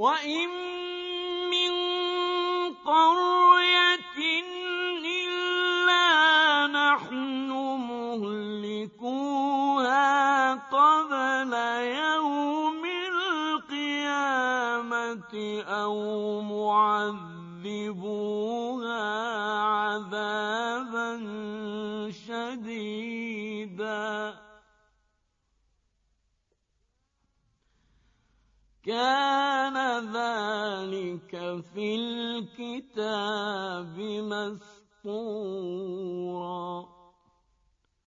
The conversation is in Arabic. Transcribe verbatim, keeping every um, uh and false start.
وَإِن مِّن قَرْيَةٍ إِلَّا نَحْنُ مُهْلِكُوهَا قَبْلَ يَوْمِ الْقِيَامَةِ أَوْ مُعَذِّبُوهَا عَذَابًا شَدِيدًا ۚ كَانَ ذَلِكَ فِي الْكِتَابِ مَسْطُورًا.